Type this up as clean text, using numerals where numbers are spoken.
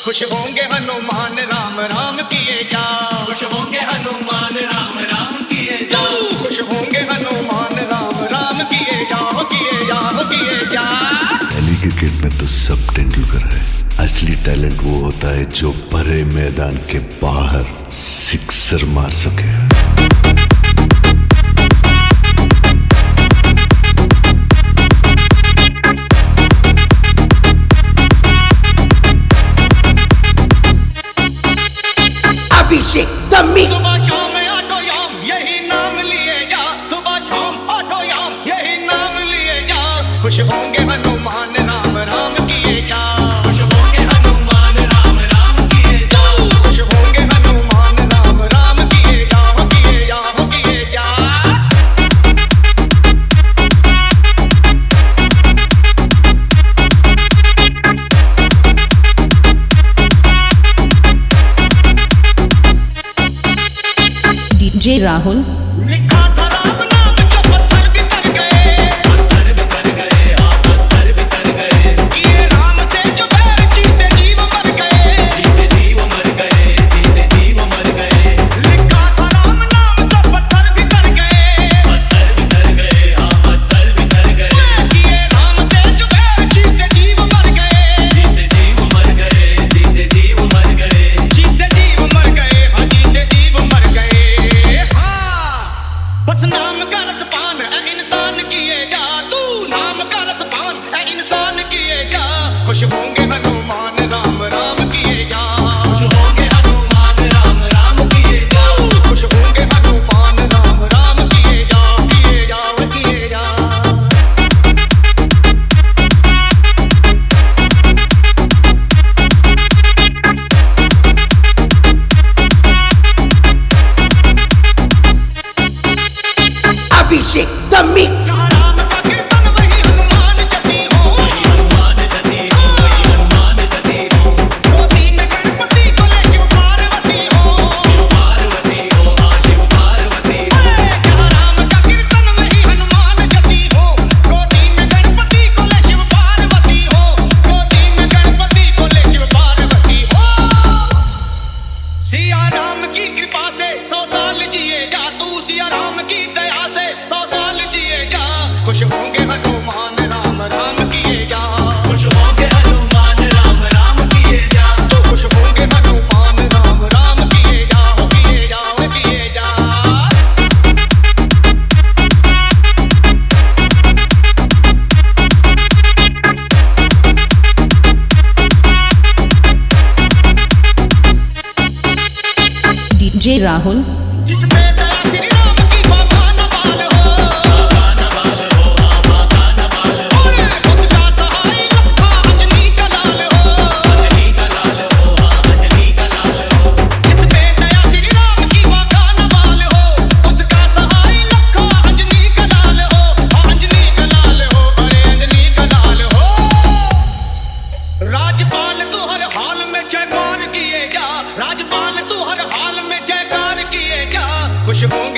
खुश होंगे हनुमान राम राम किए जा, खुश होंगे हनुमान राम राम किए जा, खुश होंगे हनुमान राम राम किए जा, किए जा, किए जा। दिल्ली क्रिकेट में तो सब तेंदुलकर है। असली टैलेंट वो होता है जो भरे मैदान के बाहर सिक्सर मार सके। Abhishek the mix. सुबह शाम आठो याम यही नाम लिए जा, सुबह शाम आठो याम यही नाम लिए जा। खुश होंगे हनुमान राम राम किए जा, खुश होंगे हनुमान राम राम किए जा, खुश होंगे हनुमान राम राम किए जा, किए जा, किए जा। DJ Rahul लिखा था राम नाम जो पत्थर भी कर गए, पत्थर भी कर गए, हाँ पत्थर भी कर गए, किए राम से जो बैर जीते जीव मर गए, जीते जीव मर गए, जीते जीव मर गए, लिखा था राम नाम जो पत्थर भी कर गए, पत्थर भी कर गए, हाँ पत्थर भी कर गए, किए राम से जो बैर जीते जीव मर गए, जीते जीव मर गए, जीते जीव मर गए, जीते जीव मर गए, हाँ जीते जीव मर गए। हाँ बस नाम का रसपान है इंसान किए जा, तू नाम का रसपान है इंसान किए जा। खुश होंगे हनुमान राम राम किए जा, खुश होंगे हनुमान राम राम किए जा, खुश होंगे हनुमान राम राम किए जा, किए जा, किए जा। अभिषेक द मिक्स। राम का कीर्तन वही हनुमान जति हो, हनुमान जति हो, हनुमान जति हो, गोदी में गणपति को ले शिव पार्वती हो, शिव पार्वती हो, हाँ शिव पार्वती हो, जहाँ राम का कीर्तन वही हनुमान जति हो, गोदी में गणपति को ले शिव पार्वती हो, गोदी में गणपति को ले शिव पार्वती हो। सिया राम की कृपा से 100 साल जिए जा, तू सिया राम की दया से 100 साल जिए जा। खुश होंगे हनुमान राम राम किए जा, खुश होंगे हनुमान राम राम किए जा, तो खुश होंगे हनुमान राम राम किए जा, किए जा, किए जा। DJ Rahul जिसमें दया श्री राम की बाबा नवाल हो, बाबा नवाल हो, हाँ बाबा नवाल हो, और उसका सहाय लखा अंजनी का लाल हो, अंजनी का लाल हो, हाँ अंजनी का लाल हो, जिसमें दया श्री राम की बाबा नवाल हो, उसका सहाय लखा अंजनी का लाल हो, अंजनी का लाल हो, अरे अंजनी का लाल हो। राजपाल तू हर हाल में जयकार किए जा, राजपाल तू हर हाल में जयकार किए जा। खुश होंगे